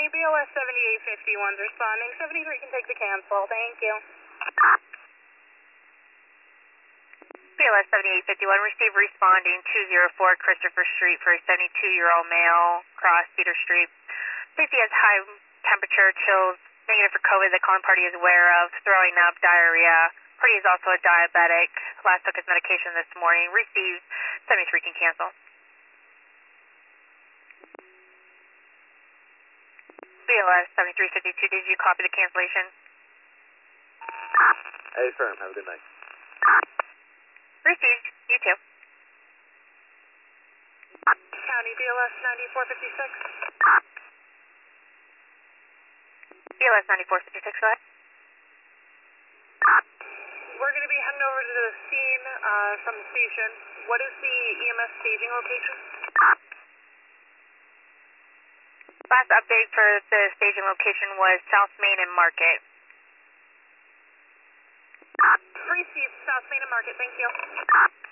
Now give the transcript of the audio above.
County, BLS 7851 responding. 73 can take the cancel. Thank you. BLS 7851, receive responding 204 Christopher Street for a 72-year-old male, cross Cedar Street. Safety has high temperature, chills, negative for COVID the calling party is aware of, throwing up, diarrhea. Party is also a diabetic. Last took his medication this morning. Received 73 can cancel. BLS 7352, did you copy the cancellation? Hey, firm. Have a good night. Received. You too. County, BLS 9456. BLS 9456, go ahead. We're going to be heading over to the scene from the station. What is the EMS staging location? Last update for the staging location was South Main and Market. Received, South Main and Market. Thank you.